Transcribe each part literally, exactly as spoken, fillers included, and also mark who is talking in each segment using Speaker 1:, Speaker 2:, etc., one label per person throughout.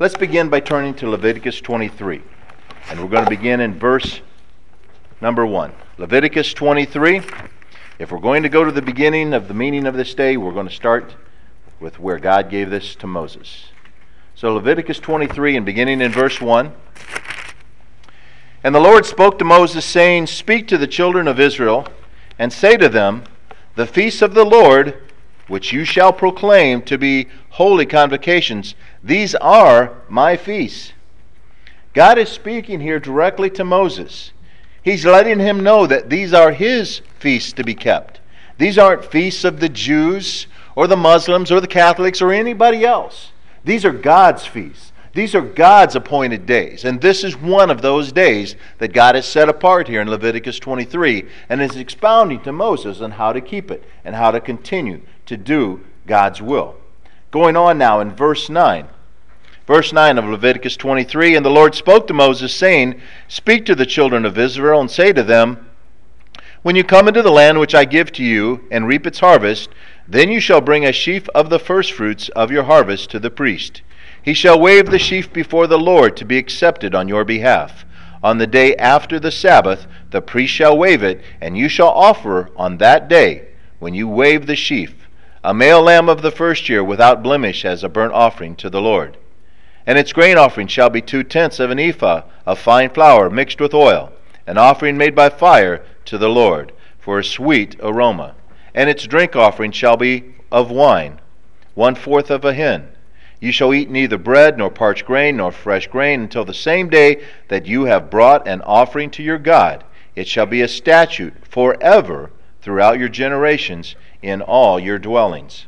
Speaker 1: Let's begin by turning to Leviticus twenty-three. And we're going to begin in verse number one. Leviticus twenty-three. If we're going to go to the beginning of the meaning of this day, we're going to start with where God gave this to Moses. So Leviticus twenty-three, and beginning in verse one. And the Lord spoke to Moses, saying, Speak to the children of Israel, and say to them, The feasts of the Lord, which you shall proclaim to be holy convocations, these are my feasts. God is speaking here directly to Moses. He's letting him know that these are his feasts to be kept. These aren't feasts of the Jews or the Muslims or the Catholics or anybody else. These are God's feasts. These are God's appointed days. And this is one of those days that God has set apart here in Leviticus twenty-three and is expounding to Moses on how to keep it and how to continue to do God's will. Going on now in verse nine. Verse nine of Leviticus twenty-three, And the Lord spoke to Moses, saying, Speak to the children of Israel, and say to them, When you come into the land which I give to you, and reap its harvest, then you shall bring a sheaf of the firstfruits of your harvest to the priest. He shall wave the sheaf before the Lord to be accepted on your behalf. On the day after the Sabbath, the priest shall wave it, and you shall offer on that day, when you wave the sheaf, a male lamb of the first year without blemish as a burnt offering to the Lord. And its grain offering shall be two-tenths of an ephah of fine flour mixed with oil, an offering made by fire to the Lord, for a sweet aroma. And its drink offering shall be of wine, one-fourth of a hin. You shall eat neither bread, nor parched grain, nor fresh grain, until the same day that you have brought an offering to your God. It shall be a statute forever throughout your generations in all your dwellings.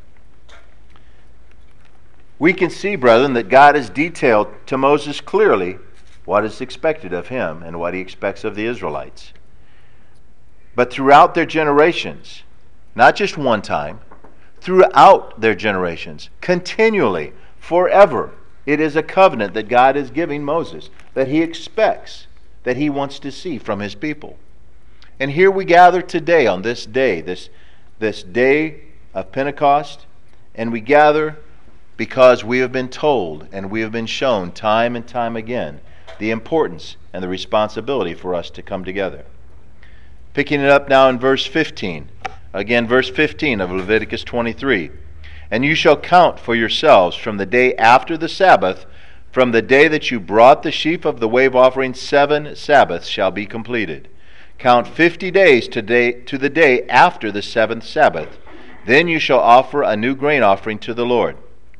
Speaker 1: We can see, brethren, that God has detailed to Moses clearly what is expected of him and what he expects of the Israelites. But throughout their generations, not just one time, throughout their generations, continually, forever, it is a covenant that God is giving Moses, that he expects, that he wants to see from his people. And here we gather today on this day, this, this day of Pentecost, and we gather because we have been told and we have been shown time and time again the importance and the responsibility for us to come together. Picking it up now in verse fifteen. Again, verse fifteen of Leviticus twenty-three. And you shall count for yourselves from the day after the Sabbath, from the day that you brought the sheaf of the wave offering, seven Sabbaths shall be completed. Count fifty days to, day, to the day after the seventh Sabbath. Then you shall offer a new grain offering to the Lord.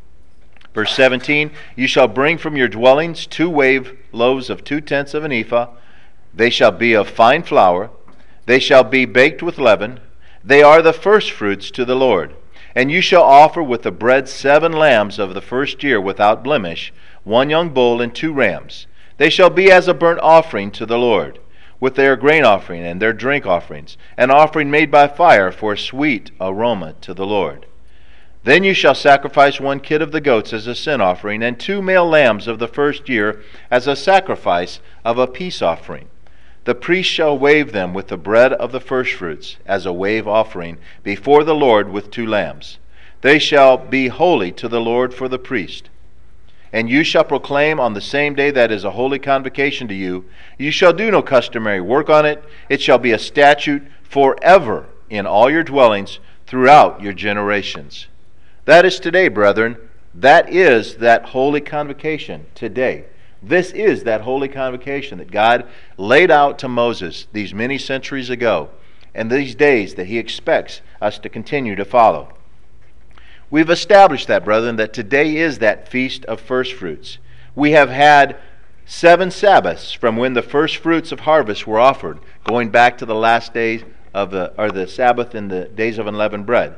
Speaker 1: Verse seventeen, You shall bring from your dwellings two wave loaves of two-tenths of an ephah. They shall be of fine flour. They shall be baked with leaven. They are the firstfruits to the Lord. And you shall offer with the bread seven lambs of the first year without blemish, one young bull and two rams. They shall be as a burnt offering to the Lord, with their grain offering and their drink offerings, an offering made by fire for a sweet aroma to the Lord. Then you shall sacrifice one kid of the goats as a sin offering, and two male lambs of the first year as a sacrifice of a peace offering. The priest shall wave them with the bread of the firstfruits as a wave offering before the Lord with two lambs. They shall be holy to the Lord for the priest. And you shall proclaim on the same day that is a holy convocation to you. You shall do no customary work on it. It shall be a statute forever in all your dwellings throughout your generations. That is today, brethren. That is that holy convocation today. This is that holy convocation that God laid out to Moses these many centuries ago, and these days that he expects us to continue to follow. We've established that, brethren, that today is that feast of firstfruits. We have had seven Sabbaths from when the first fruits of harvest were offered, going back to the last days of the or the Sabbath in the days of unleavened bread.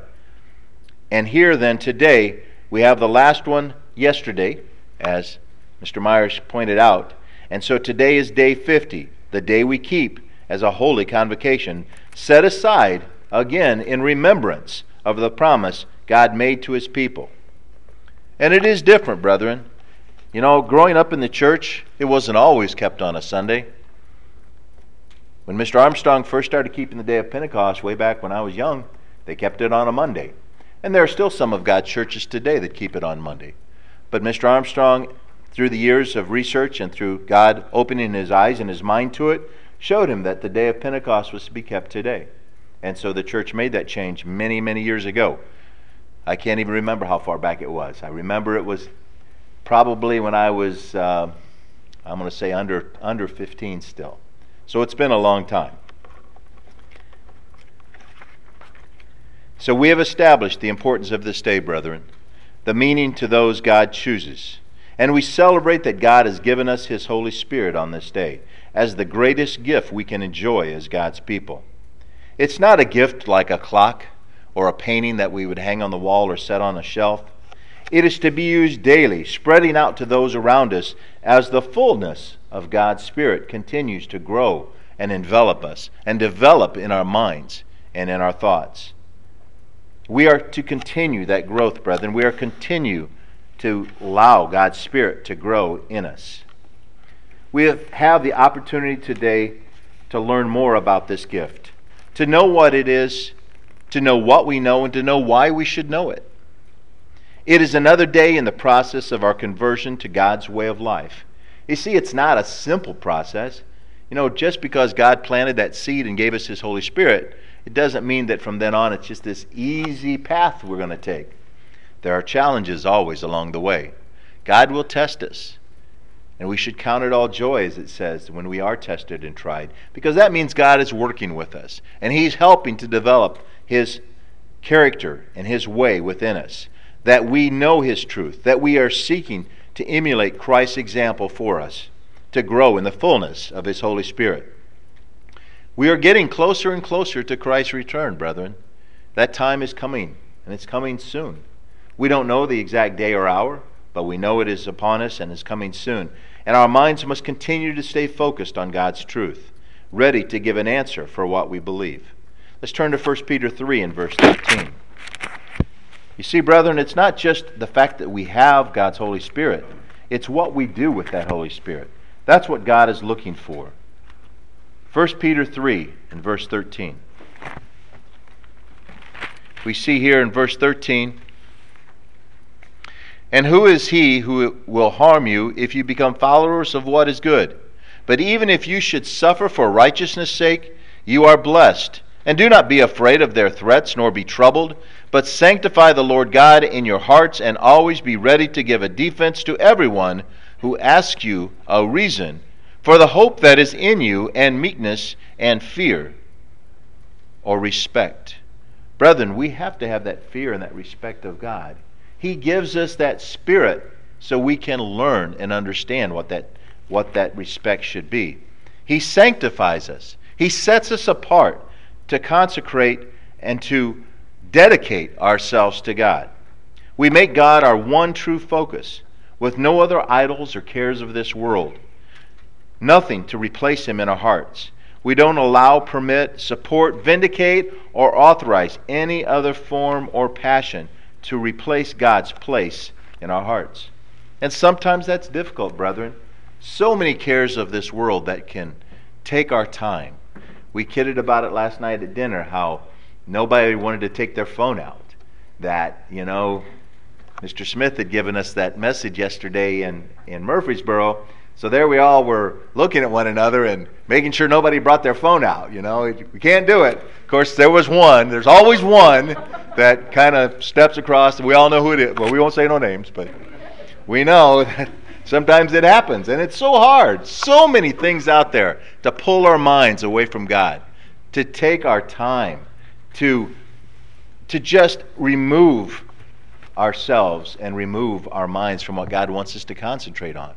Speaker 1: And here then today we have the last one yesterday, as Mister Myers pointed out. And so today is day fifty, the day we keep as a holy convocation, set aside again in remembrance of the promise God made to his people. And it is different, brethren. You know, growing up in the church, it wasn't always kept on a Sunday. When Mister Armstrong first started keeping the day of Pentecost way back when I was young, they kept it on a Monday. And there are still some of God's churches today that keep it on Monday. But Mister Armstrong through the years of research and through God opening his eyes and his mind to it, showed him that the day of Pentecost was to be kept today. And so the church made that change many, many years ago. I can't even remember how far back it was. I remember it was probably when I was, uh, I'm going to say under under fifteen still. So it's been a long time. So we have established the importance of this day, brethren, the meaning to those God chooses. And we celebrate that God has given us his Holy Spirit on this day as the greatest gift we can enjoy as God's people. It's not a gift like a clock or a painting that we would hang on the wall or set on a shelf. It is to be used daily, spreading out to those around us as the fullness of God's Spirit continues to grow and envelop us and develop in our minds and in our thoughts. We are to continue that growth, brethren. We are to continue to allow God's Spirit to grow in us. We have, have the opportunity today to learn more about this gift, to know what it is, to know what we know, and to know why we should know it. It is another day in the process of our conversion to God's way of life. You see, it's not a simple process. You know, just because God planted that seed and gave us his Holy Spirit, it doesn't mean that from then on it's just this easy path we're going to take. There are challenges always along the way. God will test us. And we should count it all joy, as it says, when we are tested and tried, because that means God is working with us, and he's helping to develop his character and his way within us, that we know his truth, that we are seeking to emulate Christ's example for us, to grow in the fullness of his Holy Spirit. We are getting closer and closer to Christ's return, brethren. That time is coming, and it's coming soon. We don't know the exact day or hour, but we know it is upon us and is coming soon. And our minds must continue to stay focused on God's truth, ready to give an answer for what we believe. Let's turn to First Peter three and verse thirteen. You see, brethren, it's not just the fact that we have God's Holy Spirit. It's what we do with that Holy Spirit. That's what God is looking for. First Peter three and verse thirteen. We see here in verse thirteen, "And who is he who will harm you if you become followers of what is good? But even if you should suffer for righteousness' sake, you are blessed. And do not be afraid of their threats, nor be troubled, but sanctify the Lord God in your hearts, and always be ready to give a defense to everyone who asks you a reason for the hope that is in you, and meekness and fear," or respect. Brethren, we have to have that fear and that respect of God. He gives us that spirit so we can learn and understand what that, what that respect should be. He sanctifies us. He sets us apart to consecrate and to dedicate ourselves to God. We make God our one true focus, with no other idols or cares of this world. Nothing to replace him in our hearts. We don't allow, permit, support, vindicate, or authorize any other form or passion to replace God's place in our hearts. And sometimes that's difficult, brethren. So many cares of this world that can take our time. We kidded about it last night at dinner, how nobody wanted to take their phone out. That, you know, Mister Smith had given us that message yesterday in, in Murfreesboro. So there we all were looking at one another and making sure nobody brought their phone out. You know, we can't do it. Of course, there was one. There's always one that kind of steps across. And we all know who it is. Well, we won't say no names, but we know that sometimes it happens. And it's so hard. So many things out there to pull our minds away from God, to take our time, to, to just remove ourselves and remove our minds from what God wants us to concentrate on.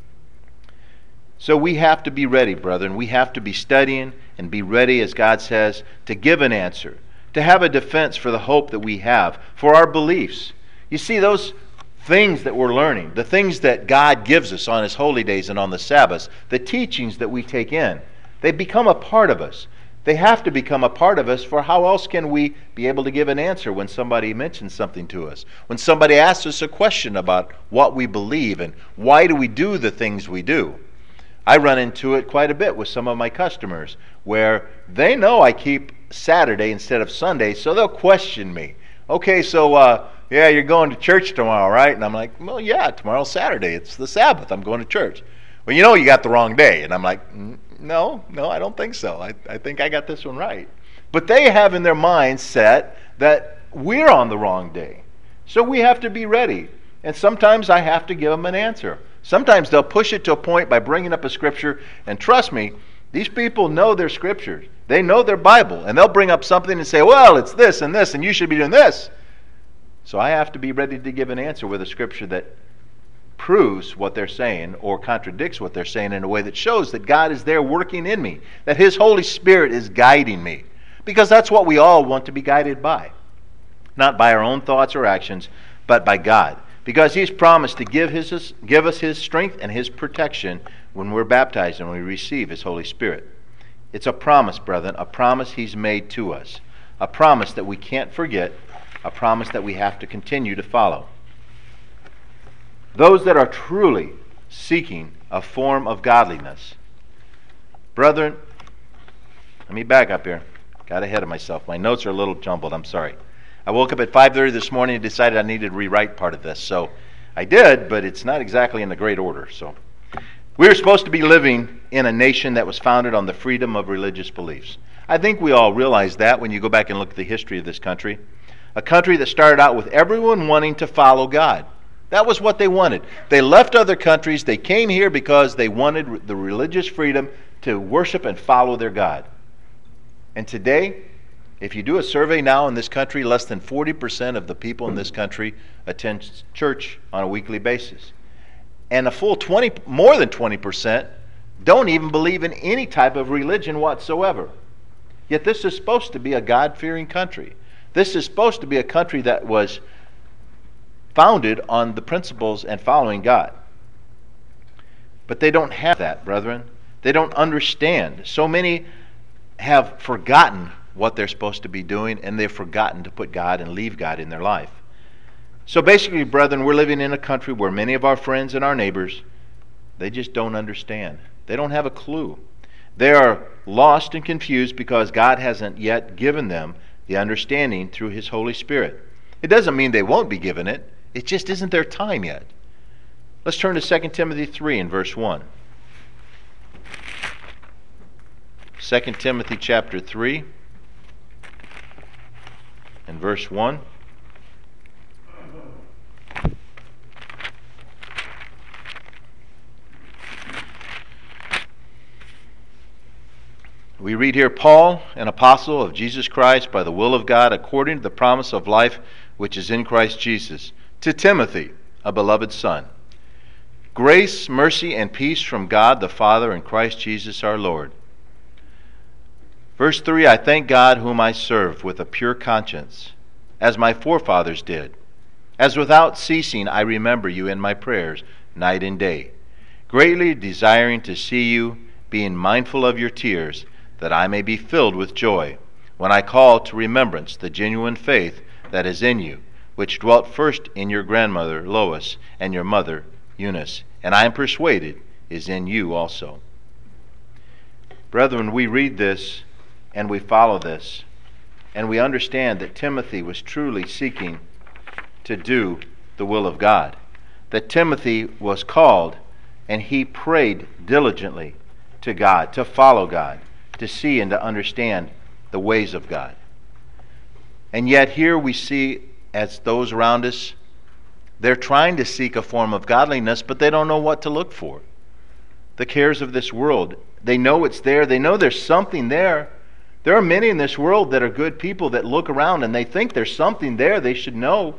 Speaker 1: So we have to be ready, brethren. We have to be studying and be ready, as God says, to give an answer, to have a defense for the hope that we have, for our beliefs. You see, those things that we're learning, the things that God gives us on his holy days and on the Sabbaths, the teachings that we take in, they become a part of us. They have to become a part of us, for how else can we be able to give an answer when somebody mentions something to us? When somebody asks us a question about what we believe and why do we do the things we do? I run into it quite a bit with some of my customers, where they know I keep Saturday instead of Sunday, so they'll question me. Okay, so uh, yeah, you're going to church tomorrow, right? And I'm like, well, yeah, tomorrow's Saturday. It's the Sabbath. I'm going to church. Well, you know you got the wrong day. And I'm like, no, no, I don't think so. I, I think I got this one right. But they have in their mind set that we're on the wrong day. So we have to be ready. And sometimes I have to give them an answer. Sometimes they'll push it to a point by bringing up a scripture. And trust me, these people know their scriptures. They know their Bible. And they'll bring up something and say, well, it's this and this, and you should be doing this. So I have to be ready to give an answer with a scripture that proves what they're saying or contradicts what they're saying in a way that shows that God is there working in me, that His Holy Spirit is guiding me. Because that's what we all want to be guided by. Not by our own thoughts or actions, but by God. Because He's promised to give, his, give us His strength and His protection when we're baptized and we receive His Holy Spirit. It's a promise, brethren, a promise He's made to us. A promise that we can't forget, a promise that we have to continue to follow. Those that are truly seeking a form of godliness. Brethren, let me back up here. Got ahead of myself. My notes are a little jumbled. I'm sorry. I woke up at five thirty this morning and decided I needed to rewrite part of this. So I did, but it's not exactly in the great order. So we were supposed to be living in a nation that was founded on the freedom of religious beliefs. I think we all realize that when you go back and look at the history of this country. A country that started out with everyone wanting to follow God. That was what they wanted. They left other countries. They came here because they wanted the religious freedom to worship and follow their God. And today, if you do a survey now in this country, less than forty percent of the people in this country attend church on a weekly basis. And a full twenty, more than twenty percent don't even believe in any type of religion whatsoever. Yet this is supposed to be a God-fearing country. This is supposed to be a country that was founded on the principles and following God. But they don't have that, brethren. They don't understand. So many have forgotten what they're supposed to be doing, and they've forgotten to put God and leave God in their life. So basically, brethren, we're living in a country where many of our friends and our neighbors, they just don't understand. They don't have a clue. They are lost and confused because God hasn't yet given them the understanding through His Holy Spirit. It doesn't mean they won't be given it. It just isn't their time yet. Let's turn to Second Timothy three and verse one. Second Timothy chapter three and verse one. We read here, Paul, an apostle of Jesus Christ by the will of God, according to the promise of life which is in Christ Jesus, to Timothy, a beloved son. Grace, mercy, and peace from God the Father and Christ Jesus our Lord. Verse three, I thank God whom I serve with a pure conscience, as my forefathers did, as without ceasing I remember you in my prayers night and day, greatly desiring to see you, being mindful of your tears, that I may be filled with joy, when I call to remembrance the genuine faith that is in you, which dwelt first in your grandmother Lois and your mother Eunice, and I am persuaded is in you also. Brethren, we read this and we follow this, and we understand that Timothy was truly seeking to do the will of God. That Timothy was called and he prayed diligently to God, to follow God, to see and to understand the ways of God. And yet here we see, as those around us, they're trying to seek a form of godliness, but they don't know what to look for. The cares of this world, they know it's there. They know there's something there. There are many in this world that are good people that look around and they think there's something there they should know,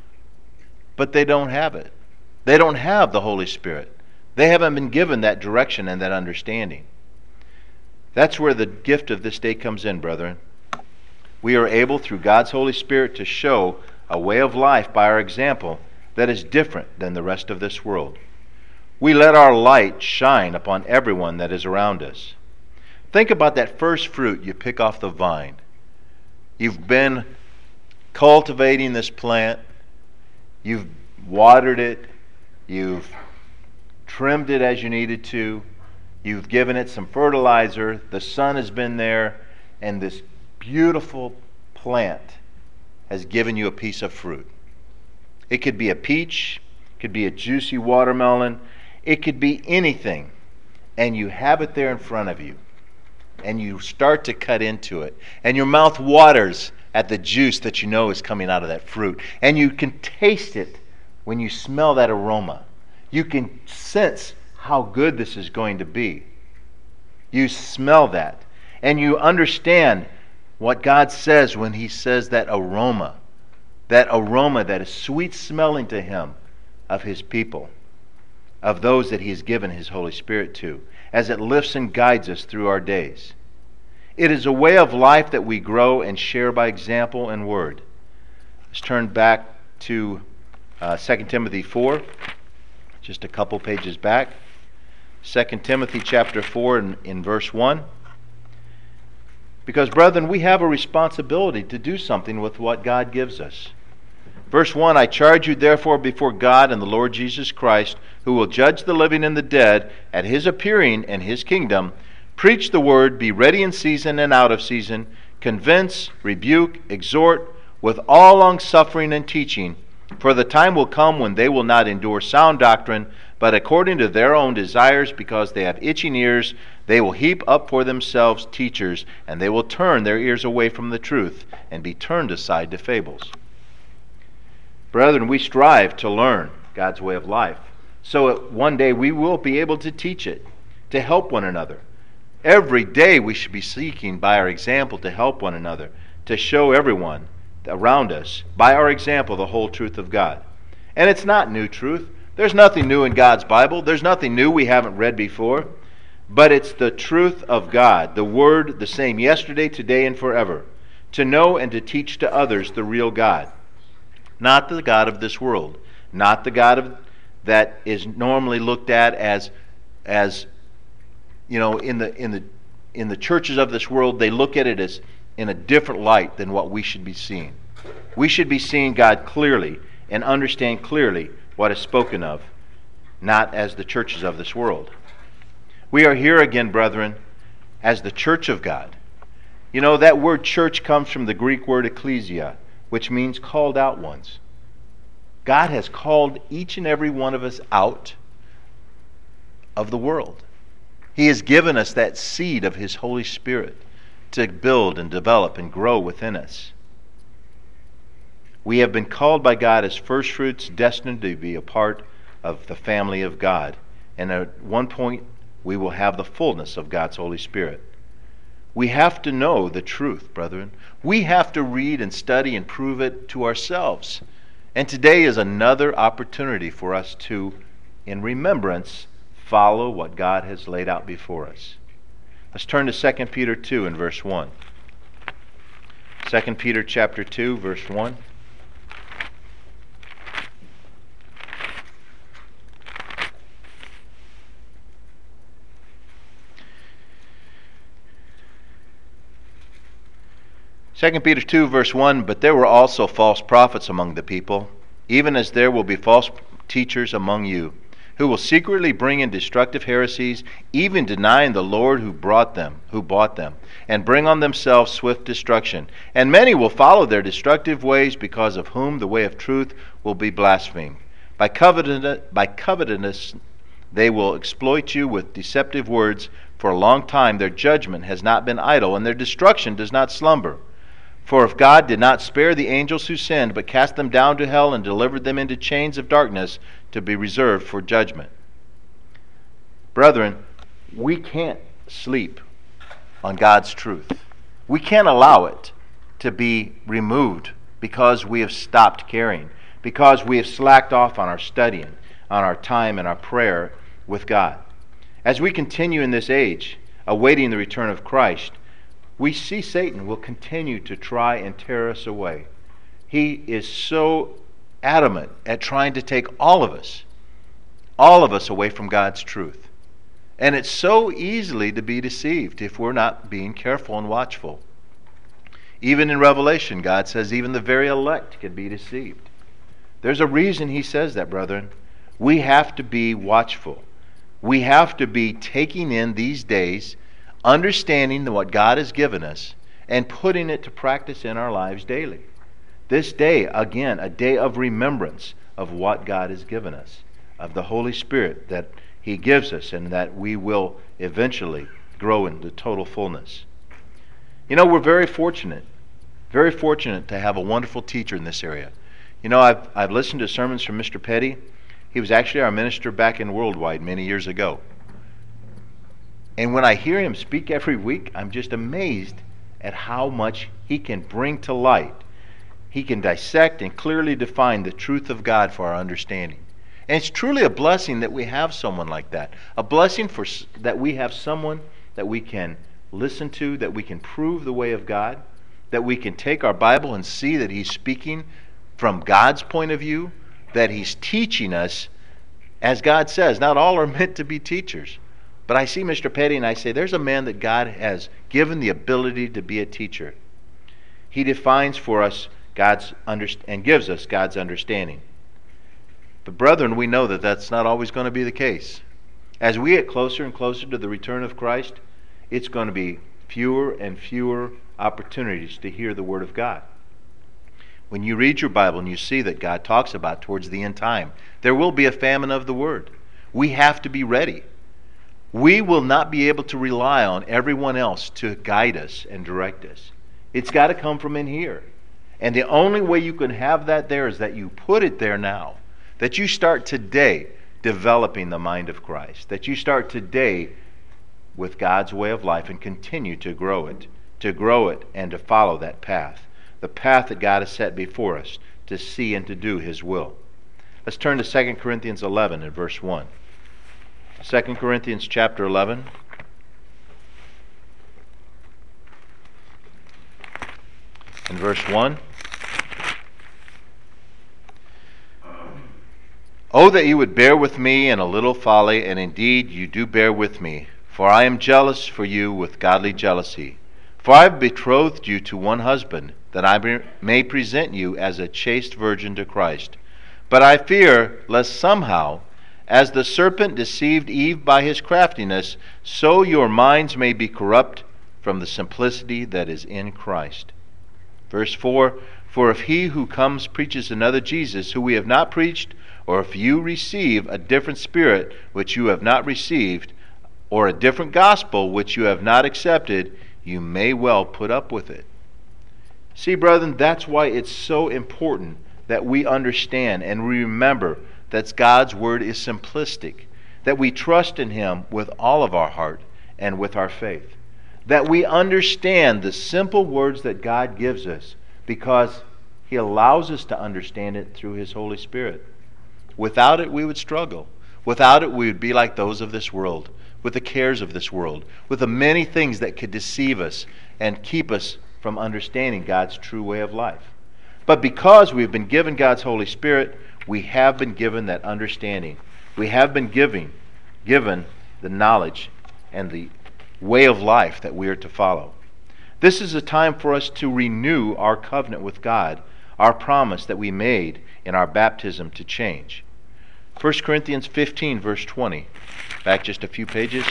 Speaker 1: but they don't have it. They don't have the Holy Spirit. They haven't been given that direction and that understanding. That's where the gift of this day comes in, brethren. We are able, through God's Holy Spirit, to show a way of life by our example that is different than the rest of this world. We let our light shine upon everyone that is around us. Think about that first fruit you pick off the vine. You've been cultivating this plant. You've watered it. You've trimmed it as you needed to. You've given it some fertilizer. The sun has been there. And this beautiful plant has given you a piece of fruit. It could be a peach, it could be a juicy watermelon, it could be anything. And you have it there in front of you. And you start to cut into it. And your mouth waters at the juice that you know is coming out of that fruit. And you can taste it when you smell that aroma. You can sense how good this is going to be. You smell that. And you understand what God says when He says that aroma. That aroma that is sweet smelling to Him of His people, of those that He has given His Holy Spirit to, as it lifts and guides us through our days. It is a way of life that we grow and share by example and word. Let's turn back to uh, Second Timothy four, just a couple pages back. Second Timothy chapter four in, in verse one. Because, brethren, we have a responsibility to do something with what God gives us. Verse one, I charge you therefore before God and the Lord Jesus Christ, who will judge the living and the dead at His appearing and His kingdom, preach the word, be ready in season and out of season, convince, rebuke, exhort, with all longsuffering and teaching. For the time will come when they will not endure sound doctrine, but according to their own desires, because they have itching ears, they will heap up for themselves teachers, and they will turn their ears away from the truth, and be turned aside to fables. Brethren, we strive to learn God's way of life, so that one day we will be able to teach it, to help one another. Every day we should be seeking by our example to help one another, to show everyone around us, by our example, the whole truth of God. And it's not new truth. There's nothing new in God's Bible. There's nothing new we haven't read before. But it's the truth of God, the Word, the same yesterday, today, and forever, to know and to teach to others the real God. Not the God of this world, not the God of, that is normally looked at as, as you know, in the in the in the churches of this world, they look at it as in a different light than what we should be seeing. We should be seeing God clearly and understand clearly what is spoken of, not as the churches of this world. We are here again, brethren, as the church of God. You know, that word church comes from the Greek word ecclesia, which means called out ones. God has called each and every one of us out of the world. He has given us that seed of His Holy Spirit to build and develop and grow within us. We have been called by God as first fruits, destined to be a part of the family of God. And at one point, we will have the fullness of God's Holy Spirit. We have to know the truth, brethren. We have to read and study and prove it to ourselves. And today is another opportunity for us to, in remembrance, follow what God has laid out before us. Let's turn to Second Peter two and verse one. Second Peter chapter two, verse one. Second Peter two, verse one, but there were also false prophets among the people, even as there will be false teachers among you, who will secretly bring in destructive heresies, even denying the Lord who brought them, who bought them, and bring on themselves swift destruction. And many will follow their destructive ways, because of whom the way of truth will be blasphemed. By covetousness, by covetousness they will exploit you with deceptive words. For a long time their judgment has not been idle, and their destruction does not slumber. For if God did not spare the angels who sinned, but cast them down to hell and delivered them into chains of darkness to be reserved for judgment. Brethren, we can't sleep on God's truth. We can't allow it to be removed because we have stopped caring, because we have slacked off on our studying, on our time and our prayer with God. As we continue in this age, awaiting the return of Christ, we see Satan will continue to try and tear us away. He is so adamant at trying to take all of us, all of us away from God's truth. And it's so easily to be deceived if we're not being careful and watchful. Even in Revelation, God says even the very elect can be deceived. There's a reason He says that, brethren. We have to be watchful. We have to be taking in these days, understanding what God has given us, and putting it to practice in our lives daily. This day, again, a day of remembrance of what God has given us, of the Holy Spirit that He gives us, and that we will eventually grow into total fullness. You know, we're very fortunate, very fortunate to have a wonderful teacher in this area. You know, I've, I've listened to sermons from Mister Petty. He was actually our minister back in Worldwide many years ago. And when I hear him speak every week, I'm just amazed at how much he can bring to light. He can dissect and clearly define the truth of God for our understanding. And it's truly a blessing that we have someone like that. A blessing for that we have someone that we can listen to, that we can prove the way of God, that we can take our Bible and see that He's speaking from God's point of view, that He's teaching us. As God says, not all are meant to be teachers. But I see Mister Petty and I say, there's a man that God has given the ability to be a teacher. He defines for us God's underst- and gives us God's understanding. But brethren, we know that that's not always going to be the case. As we get closer and closer to the return of Christ, it's going to be fewer and fewer opportunities to hear the Word of God. When you read your Bible and you see that God talks about towards the end time, there will be a famine of the Word. We have to be ready. We will not be able to rely on everyone else to guide us and direct us. It's got to come from in here. And the only way you can have that there is that you put it there now. That you start today developing the mind of Christ. That you start today with God's way of life and continue to grow it. To grow it and to follow that path. The path that God has set before us to see and to do His will. Let's turn to Second Corinthians eleven and verse one. Second Corinthians chapter eleven. And verse one. Oh, that you would bear with me in a little folly, and indeed you do bear with me. For I am jealous for you with godly jealousy. For I have betrothed you to one husband, that I may present you as a chaste virgin to Christ. But I fear lest somehow, as the serpent deceived Eve by his craftiness, so your minds may be corrupt from the simplicity that is in Christ. Verse four, for if he who comes preaches another Jesus, who we have not preached, or if you receive a different spirit which you have not received, or a different gospel which you have not accepted, you may well put up with it. See, brethren, that's why it's so important that we understand and remember that God's Word is simplistic, that we trust in Him with all of our heart and with our faith, that we understand the simple words that God gives us because He allows us to understand it through His Holy Spirit. Without it, we would struggle. Without it, we would be like those of this world, with the cares of this world, with the many things that could deceive us and keep us from understanding God's true way of life. But because we've been given God's Holy Spirit, we have been given that understanding. We have been giving, given the knowledge and the way of life that we are to follow. This is a time for us to renew our covenant with God, our promise that we made in our baptism to change. First Corinthians fifteen, verse twenty. Back just a few pages.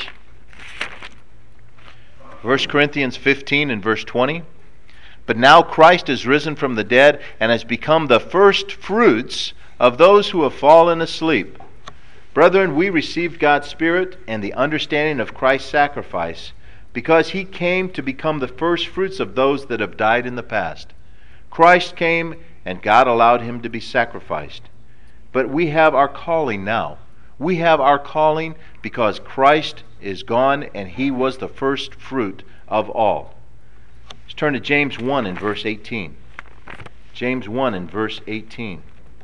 Speaker 1: First Corinthians fifteen and verse twenty. But now Christ is risen from the dead and has become the first fruits of those who have fallen asleep. Brethren, we received God's Spirit and the understanding of Christ's sacrifice because He came to become the first fruits of those that have died in the past. Christ came and God allowed Him to be sacrificed. But we have our calling now. We have our calling because Christ is gone and He was the first fruit of all. Let's turn to James one and verse eighteen. James one and verse eighteen.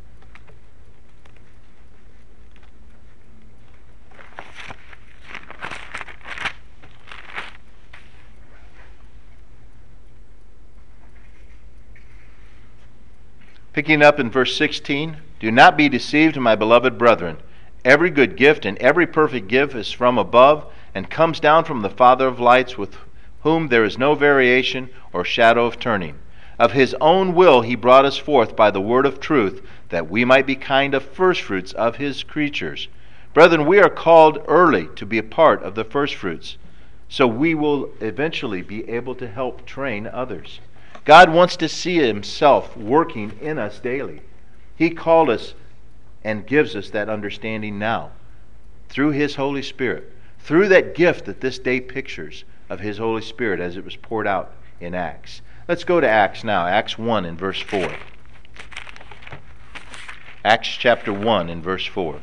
Speaker 1: Picking up in verse sixteen, do not be deceived, my beloved brethren. Every good gift and every perfect gift is from above and comes down from the Father of lights, with whom there is no variation or shadow of turning. Of His own will He brought us forth by the word of truth, that we might be kind of firstfruits of His creatures. Brethren, we are called early to be a part of the firstfruits, so we will eventually be able to help train others. God wants to see himself working in us daily. He called us and gives us that understanding now through his Holy Spirit, through that gift that this day pictures of his Holy Spirit as it was poured out in Acts. Let's go to Acts now, Acts one and verse four. Acts chapter one and verse four.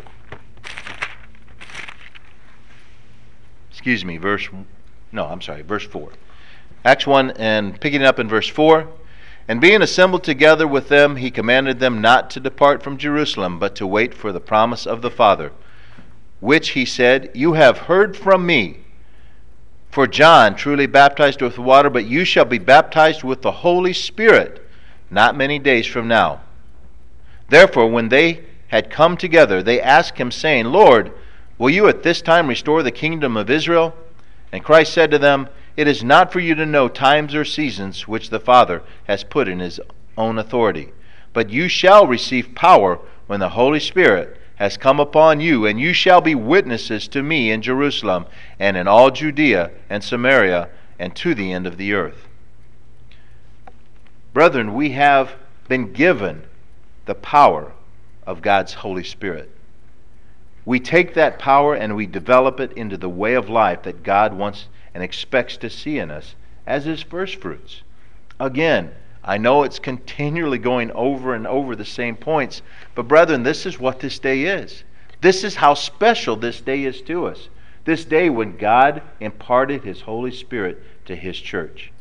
Speaker 1: Excuse me, verse, no, I'm sorry, verse four. Acts one, and picking up in verse four. And being assembled together with them, he commanded them not to depart from Jerusalem, but to wait for the promise of the Father, which he said, You have heard from me. For John truly baptized with water, but you shall be baptized with the Holy Spirit not many days from now. Therefore, when they had come together, they asked him, saying, Lord, will you at this time restore the kingdom of Israel? And Christ said to them, It is not for you to know times or seasons which the Father has put in his own authority, but you shall receive power when the Holy Spirit has come upon you, and you shall be witnesses to me in Jerusalem and in all Judea and Samaria and to the end of the earth. Brethren, we have been given the power of God's Holy Spirit. We take that power and we develop it into the way of life that God wants and expects to see in us as his first fruits. Again, I know it's continually going over and over the same points, but brethren, this is what this day is. This is how special this day is to us. This day when God imparted his Holy Spirit to his church.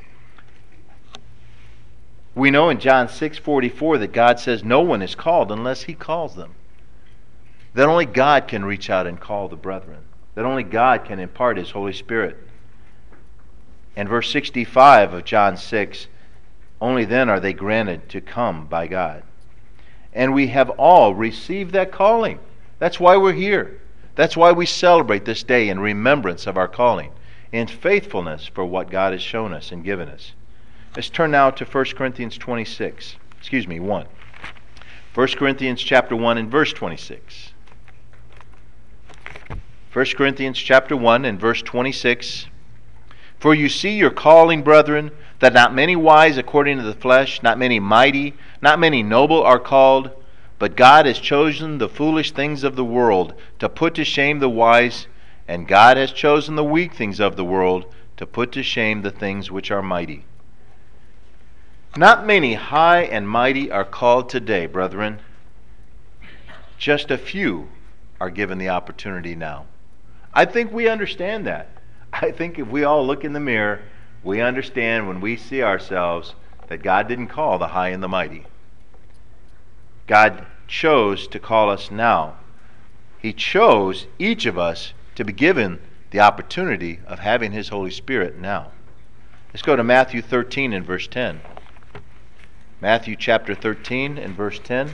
Speaker 1: We know in John six forty-four that God says no one is called unless he calls them. That only God can reach out and call the brethren. That only God can impart his Holy Spirit. And verse sixty-five of John six, only then are they granted to come by God. And we have all received that calling. That's why we're here. That's why we celebrate this day in remembrance of our calling, in faithfulness for what God has shown us and given us. Let's turn now to First Corinthians twenty-six. Excuse me, one. First Corinthians chapter one and verse twenty-six. First Corinthians chapter one and verse twenty-six. For you see your calling, brethren, that not many wise according to the flesh, not many mighty, not many noble are called, but God has chosen the foolish things of the world to put to shame the wise, and God has chosen the weak things of the world to put to shame the things which are mighty. Not many high and mighty are called today, brethren. Just a few are given the opportunity now. I think we understand that. I think if we all look in the mirror, we understand when we see ourselves that God didn't call the high and the mighty. God chose to call us now. He chose each of us to be given the opportunity of having his Holy Spirit now. Let's go to Matthew thirteen and verse ten. Matthew chapter thirteen and verse ten.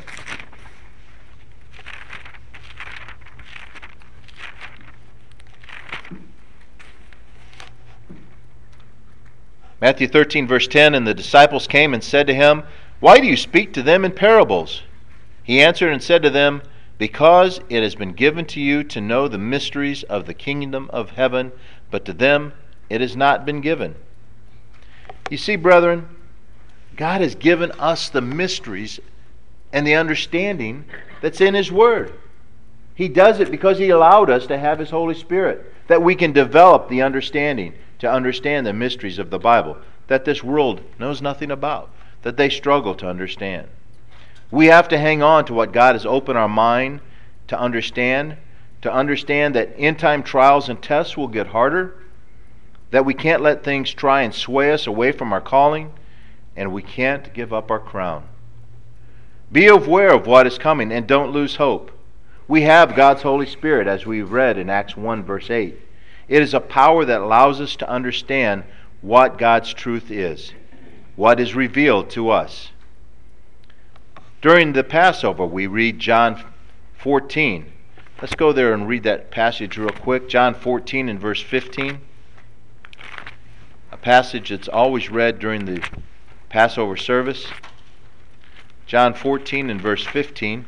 Speaker 1: Matthew thirteen verse ten, and the disciples came and said to him, Why do you speak to them in parables? He answered and said to them, Because it has been given to you to know the mysteries of the kingdom of heaven, but to them it has not been given. You see, brethren, God has given us the mysteries and the understanding that's in his Word. He does it because he allowed us to have his Holy Spirit, that we can develop the understanding to understand the mysteries of the Bible that this world knows nothing about, that they struggle to understand. We have to hang on to what God has opened our mind to understand, to understand that end-time trials and tests will get harder, that we can't let things try and sway us away from our calling, and we can't give up our crown. Be aware of what is coming and don't lose hope. We have God's Holy Spirit, as we read in Acts one verse eight. It is a power that allows us to understand what God's truth is, what is revealed to us. During the Passover, we read John fourteen. Let's go there and read that passage real quick. John fourteen and verse fifteen. A passage that's always read during the Passover service. John fourteen and verse fifteen.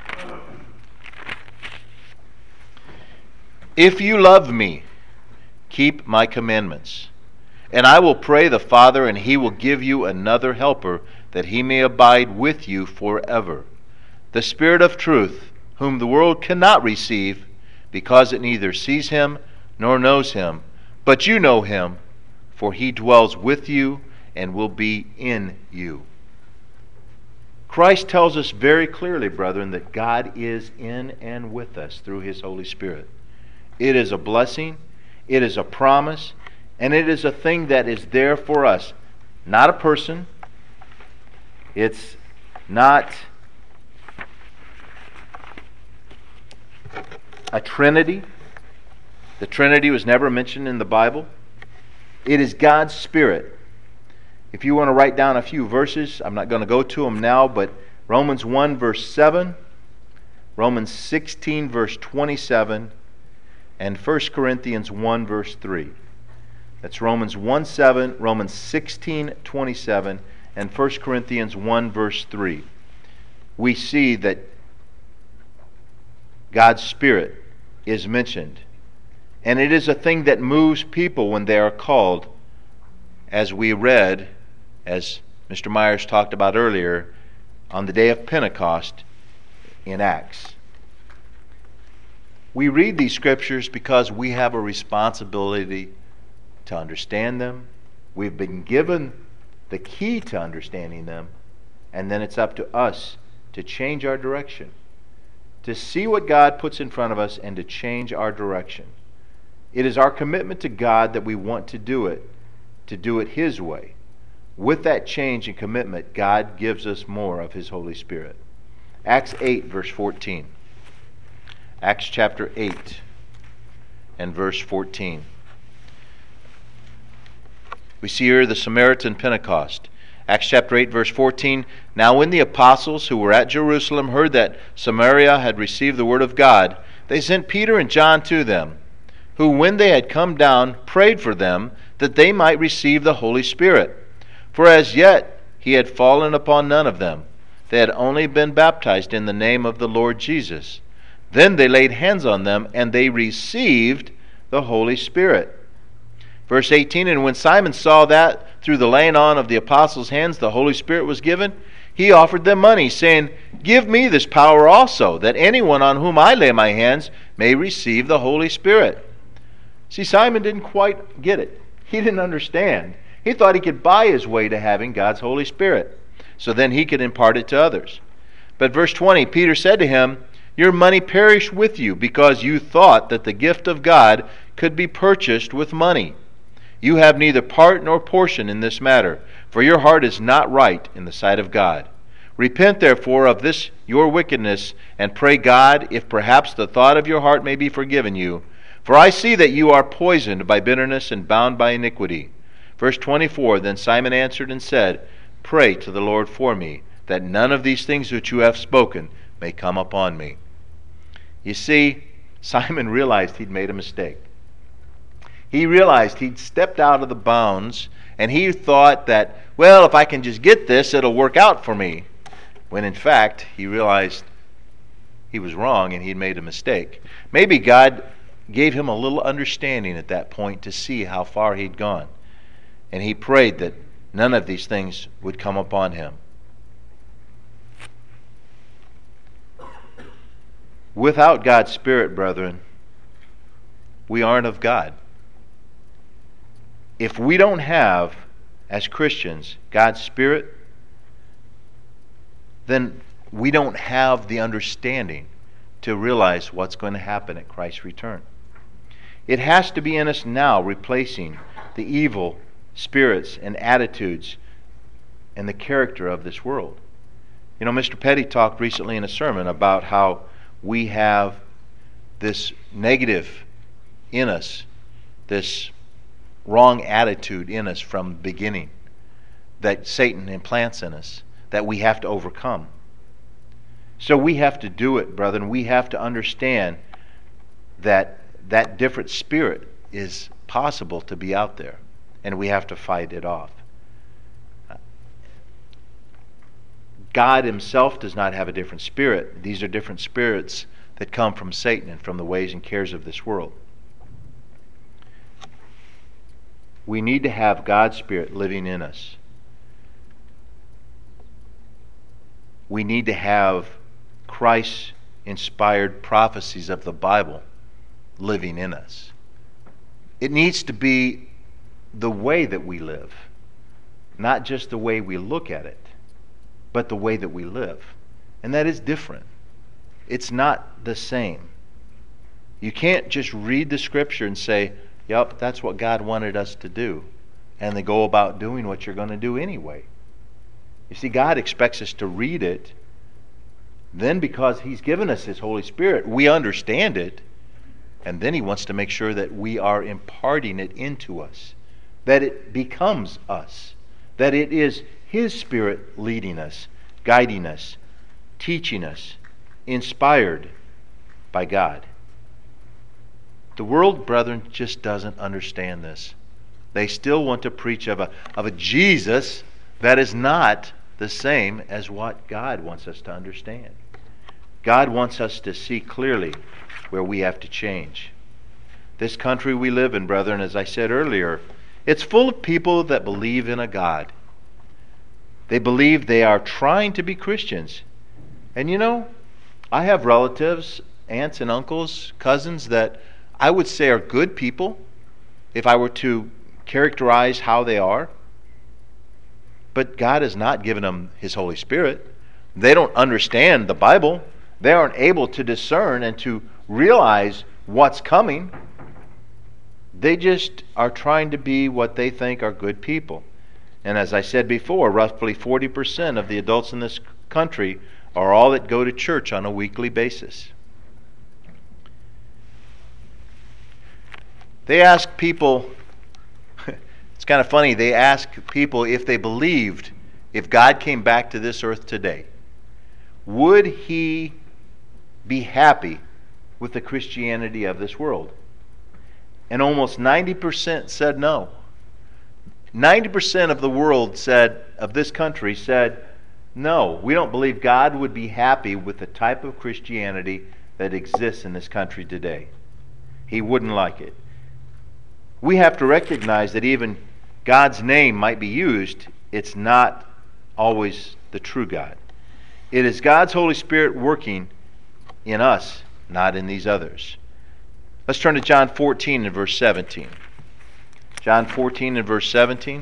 Speaker 1: If you love me, keep my commandments. And I will pray the Father, and he will give you another helper, that he may abide with you forever. The Spirit of truth, whom the world cannot receive, because it neither sees him nor knows him. But you know him, for he dwells with you and will be in you. Christ tells us very clearly, brethren, that God is in and with us through his Holy Spirit. It is a blessing, it is a promise, and it is a thing that is there for us. Not a person. It's not a Trinity. The Trinity was never mentioned in the Bible. It is God's Spirit. If you want to write down a few verses, I'm not going to go to them now, but Romans one verse seven, Romans sixteen verse twenty-seven, and First Corinthians one verse three. That's Romans one seven, Romans sixteen twenty-seven, and First Corinthians one verse three. We see that God's Spirit is mentioned. And it is a thing that moves people when they are called, as we read, as Mister Myers talked about earlier, on the day of Pentecost in Acts. We read these scriptures because we have a responsibility to understand them. We've been given the key to understanding them, and then it's up to us to change our direction, to see what God puts in front of us and to change our direction. It is our commitment to God that we want to do it, to do it his way. With that change and commitment, God gives us more of his Holy Spirit. Acts eight, verse fourteen. Acts chapter eight and verse fourteen. We see here the Samaritan Pentecost. Acts chapter eight, verse fourteen. Now when the apostles who were at Jerusalem heard that Samaria had received the word of God, they sent Peter and John to them, who when they had come down prayed for them that they might receive the Holy Spirit. For as yet he had fallen upon none of them. They had only been baptized in the name of the Lord Jesus. Then they laid hands on them, and they received the Holy Spirit. Verse eighteen, and when Simon saw that through the laying on of the apostles' hands the Holy Spirit was given, he offered them money, saying, Give me this power also, that anyone on whom I lay my hands may receive the Holy Spirit. See, Simon didn't quite get it. He didn't understand. He thought he could buy his way to having God's Holy Spirit, so then he could impart it to others. But verse twenty, Peter said to him, Your money perish with you, because you thought that the gift of God could be purchased with money. You have neither part nor portion in this matter, for your heart is not right in the sight of God. Repent therefore of this your wickedness, and pray God, if perhaps the thought of your heart may be forgiven you. For I see that you are poisoned by bitterness and bound by iniquity. Verse twenty-four, Then Simon answered and said, Pray to the Lord for me, that none of these things which you have spoken may come upon me. You see, Simon realized he'd made a mistake. He realized he'd stepped out of the bounds, and he thought that, well, if I can just get this, it'll work out for me. When in fact, he realized he was wrong and he'd made a mistake. Maybe God gave him a little understanding at that point to see how far he'd gone. And he prayed that none of these things would come upon him. Without God's Spirit, brethren, we aren't of God. If we don't have, as Christians, God's Spirit, then we don't have the understanding to realize what's going to happen at Christ's return. It has to be in us now, replacing the evil spirits and attitudes and the character of this world. You know, Mister Petty talked recently in a sermon about how we have this negative in us, this wrong attitude in us from the beginning that Satan implants in us that we have to overcome. So we have to do it, brethren. We have to understand that that different spirit is possible to be out there, and we have to fight it off. God himself does not have a different spirit. These are different spirits that come from Satan and from the ways and cares of this world. We need to have God's Spirit living in us. We need to have Christ's inspired prophecies of the Bible living in us. It needs to be the way that we live, not just the way we look at it, but the way that we live. And that is different. It's not the same. You can't just read the Scripture and say, yep, that's what God wanted us to do, and then go about doing what you're going to do anyway. You see, God expects us to read it. Then because He's given us His Holy Spirit, we understand it. And then He wants to make sure that we are imparting it into us, that it becomes us, that it is His Spirit leading us, guiding us, teaching us, inspired by God. The world, brethren, just doesn't understand this. They still want to preach of a, of a Jesus that is not the same as what God wants us to understand. God wants us to see clearly where we have to change. This country we live in, brethren, as I said earlier, it's full of people that believe in a God. They believe they are trying to be Christians. And you know, I have relatives, aunts and uncles, cousins that I would say are good people if I were to characterize how they are. But God has not given them His Holy Spirit. They don't understand the Bible. They aren't able to discern and to realize what's coming. They just are trying to be what they think are good people. And as I said before, roughly forty percent of the adults in this country are all that go to church on a weekly basis. They ask people, it's kind of funny, they ask people if they believed if God came back to this earth today, would He be happy with the Christianity of this world? And almost ninety percent said no. ninety percent of the world said, of this country said, no, we don't believe God would be happy with the type of Christianity that exists in this country today. He wouldn't like it. We have to recognize that even God's name might be used, it's not always the true God. It is God's Holy Spirit working in us, not in these others. Let's turn to John fourteen and verse seventeen. John fourteen and verse seventeen.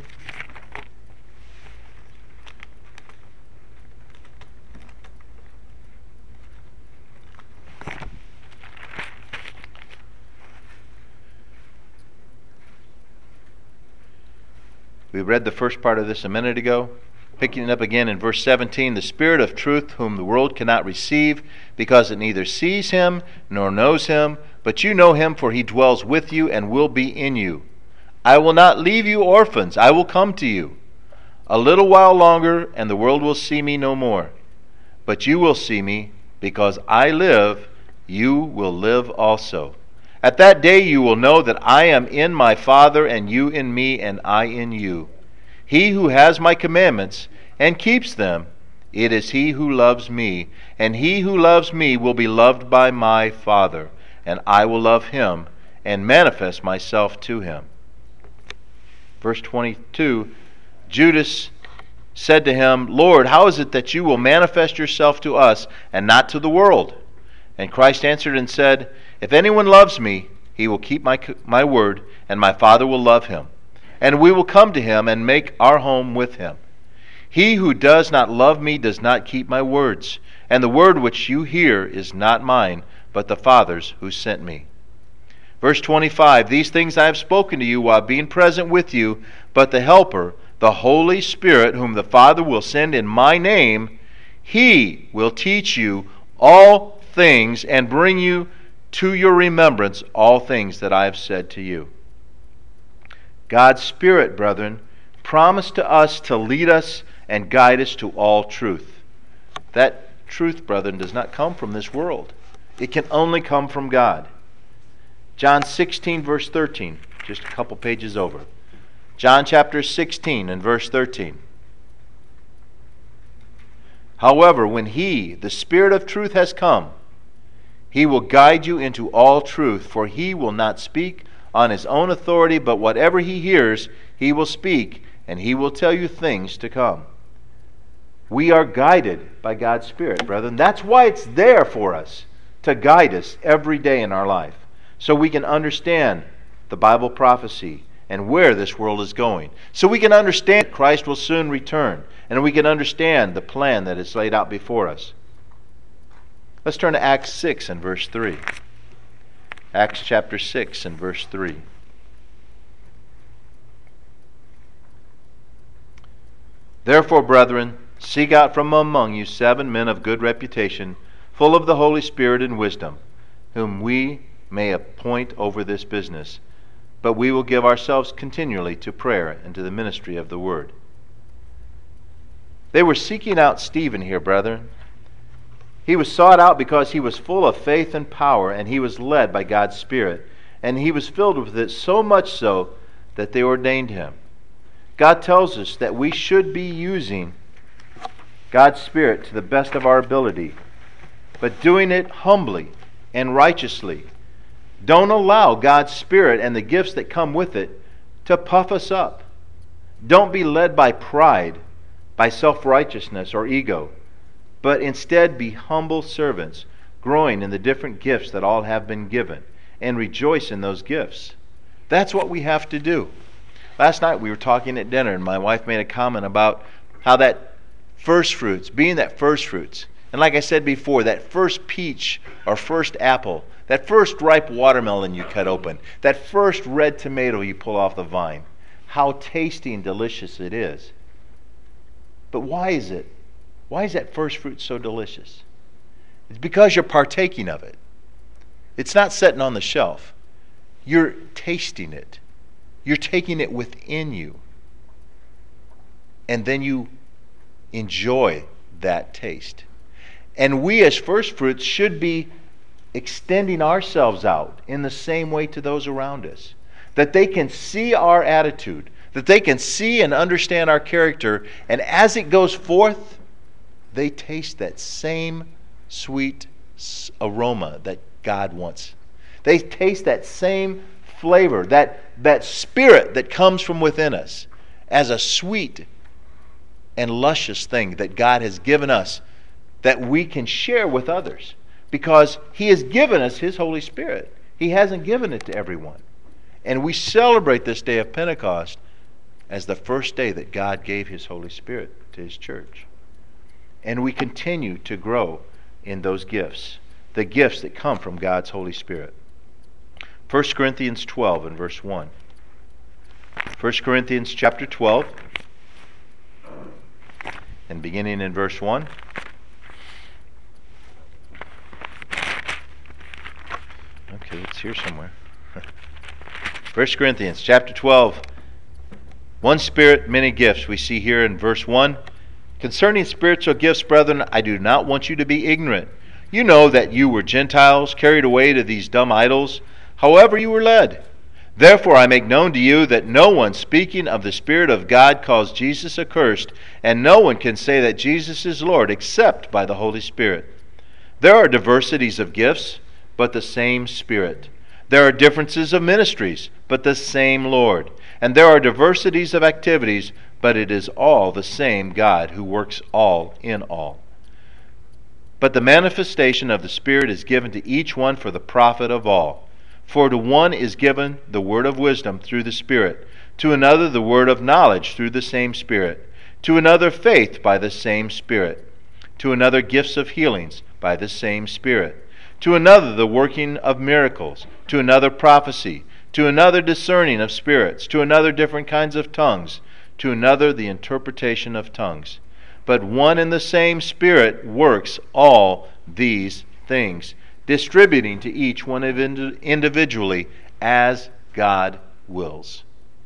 Speaker 1: We read the first part of this a minute ago. Picking it up again in verse seventeen, the Spirit of truth whom the world cannot receive, because it neither sees Him nor knows Him, but you know Him, for He dwells with you and will be in you. I will not leave you orphans, I will come to you. A little while longer, and the world will see me no more. But you will see me, because I live, you will live also. At that day you will know that I am in my Father, and you in me, and I in you. He who has my commandments and keeps them, it is he who loves me, and he who loves me will be loved by my Father, and I will love him and manifest myself to him. Verse twenty-two, Judas said to him, Lord, how is it that you will manifest yourself to us and not to the world? And Christ answered and said, If anyone loves me, he will keep my, my word, and my Father will love him. And we will come to him and make our home with him. He who does not love me does not keep my words, and the word which you hear is not mine, but the Father's who sent me. Verse twenty-five, These things I have spoken to you while being present with you, but the Helper, the Holy Spirit, whom the Father will send in my name, He will teach you all things and bring you to your remembrance all things that I have said to you. God's Spirit, brethren, promised to us to lead us and guide us to all truth. That truth, brethren, does not come from this world. It can only come from God. John sixteen, verse thirteen, just a couple pages over. John chapter sixteen and verse thirteen. However, when He, the Spirit of truth, has come, He will guide you into all truth, for He will not speak on his own authority, but whatever he hears, he will speak, and he will tell you things to come. We are guided by God's Spirit, brethren. That's why it's there for us, to guide us every day in our life, so we can understand the Bible prophecy and where this world is going. So we can understand Christ will soon return, and we can understand the plan that is laid out before us. Let's turn to Acts six and verse three. Acts chapter six and verse three. Therefore, brethren, seek out from among you seven men of good reputation, full of the Holy Spirit and wisdom, whom we may appoint over this business. But we will give ourselves continually to prayer and to the ministry of the word. They were seeking out Stephen here, brethren. He was sought out because he was full of faith and power, and he was led by God's Spirit. And he was filled with it so much so that they ordained him. God tells us that we should be using God's Spirit to the best of our ability, but doing it humbly and righteously. Don't allow God's Spirit and the gifts that come with it to puff us up. Don't be led by pride, by self-righteousness or ego, but instead be humble servants, growing in the different gifts that all have been given, and rejoice in those gifts. That's what we have to do. Last night we were talking at dinner, and my wife made a comment about how that first fruits, being that first fruits, and like I said before, that first peach or first apple, that first ripe watermelon you cut open, that first red tomato you pull off the vine, how tasty and delicious it is. But why is it? Why is that first fruit so delicious? It's because you're partaking of it. It's not sitting on the shelf. You're tasting it. You're taking it within you. And then you enjoy that taste. And we as first fruits should be extending ourselves out in the same way to those around us. That they can see our attitude. That they can see and understand our character. And as it goes forth, they taste that same sweet aroma that God wants. They taste that same flavor, that, that spirit that comes from within us as a sweet and luscious thing that God has given us that we can share with others, because He has given us His Holy Spirit. He hasn't given it to everyone. And we celebrate this day of Pentecost as the first day that God gave His Holy Spirit to His church. And we continue to grow in those gifts, the gifts that come from God's Holy Spirit. First Corinthians twelve and verse one. First Corinthians chapter twelve, and beginning in verse one. Okay, it's here somewhere. First Corinthians chapter twelve. One Spirit, many gifts. We see here in verse one. Concerning spiritual gifts, brethren, I do not want you to be ignorant. You know that you were Gentiles, carried away to these dumb idols, however you were led. Therefore I make known to you that no one speaking of the Spirit of God calls Jesus accursed, and no one can say that Jesus is Lord except by the Holy Spirit. There are diversities of gifts, but the same Spirit. There are differences of ministries, but the same Lord. And there are diversities of activities, but it is all the same God who works all in all. But the manifestation of the Spirit is given to each one for the profit of all. For to one is given the word of wisdom through the Spirit, to another the word of knowledge through the same Spirit, to another faith by the same Spirit, to another gifts of healings by the same Spirit, to another the working of miracles, to another prophecy, to another discerning of spirits, to another different kinds of tongues, to another the interpretation of tongues. But one and the same Spirit works all these things, distributing to each one individually as God wills.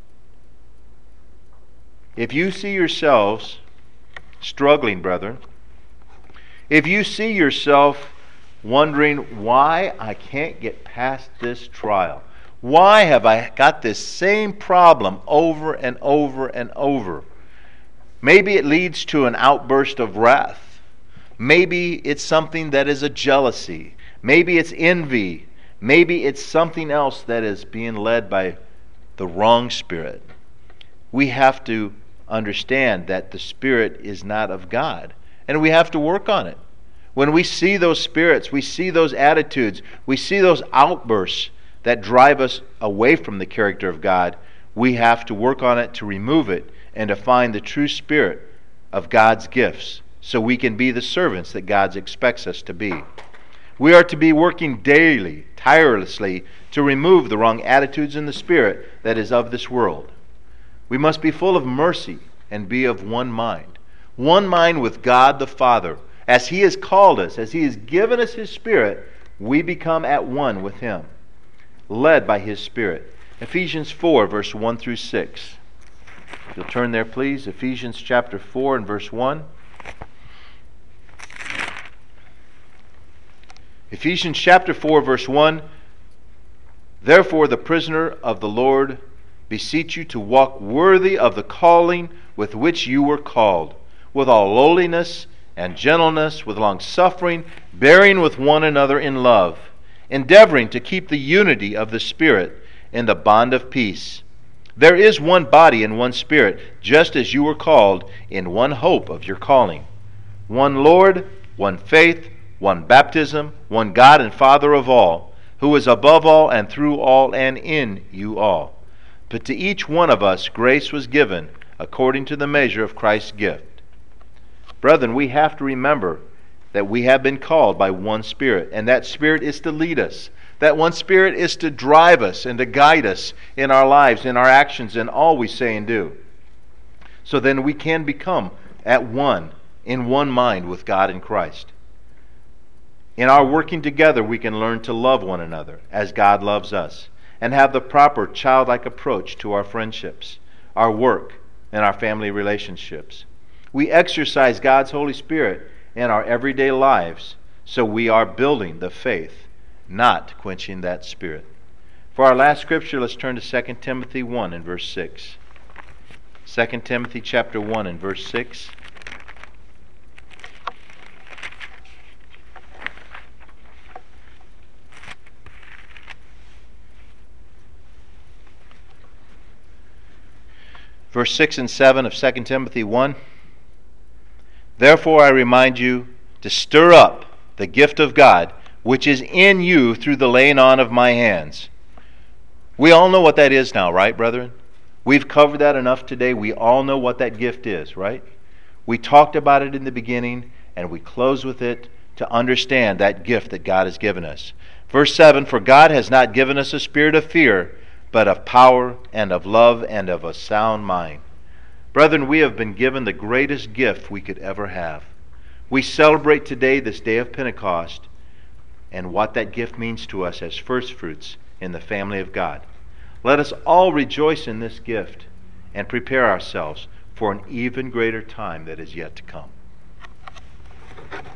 Speaker 1: If you see yourselves struggling, brethren, if you see yourself wondering why I can't get past this trial, why have I got this same problem over and over and over? Maybe it leads to an outburst of wrath. Maybe it's something that is a jealousy. Maybe it's envy. Maybe it's something else that is being led by the wrong spirit. We have to understand that the spirit is not of God, and we have to work on it. When we see those spirits, we see those attitudes, we see those outbursts that drive us away from the character of God, we have to work on it to remove it and to find the true spirit of God's gifts so we can be the servants that God expects us to be. We are to be working daily, tirelessly, to remove the wrong attitudes in the spirit that is of this world. We must be full of mercy and be of one mind. One mind with God the Father. As He has called us, as He has given us His Spirit, we become at one with Him, led by His Spirit. Ephesians four, verse one through six. If you'll turn there, please. Ephesians chapter four and verse one. Ephesians chapter four, verse one. Therefore, the prisoner of the Lord, beseech you to walk worthy of the calling with which you were called, with all lowliness and gentleness, with long suffering, bearing with one another in love, endeavoring to keep the unity of the Spirit in the bond of peace. There is one body and one Spirit, just as you were called in one hope of your calling. One Lord, one faith, one baptism, one God and Father of all, who is above all and through all and in you all. But to each one of us grace was given according to the measure of Christ's gift. Brethren, we have to remember that we have been called by one Spirit, and that Spirit is to lead us. That one Spirit is to drive us and to guide us in our lives, in our actions, in all we say and do. So then we can become at one, in one mind with God and Christ. In our working together, we can learn to love one another as God loves us, and have the proper childlike approach to our friendships, our work, and our family relationships. We exercise God's Holy Spirit in our everyday lives, so we are building the faith, not quenching that spirit. For our last scripture, let's turn to Second Timothy one and verse six. Second Timothy chapter one and verse six. Verse six and seven of Second Timothy one. Therefore I remind you to stir up the gift of God, which is in you through the laying on of my hands. We all know what that is now, right, brethren? We've covered that enough today. We all know what that gift is, right? We talked about it in the beginning, and we close with it to understand that gift that God has given us. Verse seven, for God has not given us a spirit of fear, but of power and of love and of a sound mind. Brethren, we have been given the greatest gift we could ever have. We celebrate today this day of Pentecost and what that gift means to us as first fruits in the family of God. Let us all rejoice in this gift and prepare ourselves for an even greater time that is yet to come.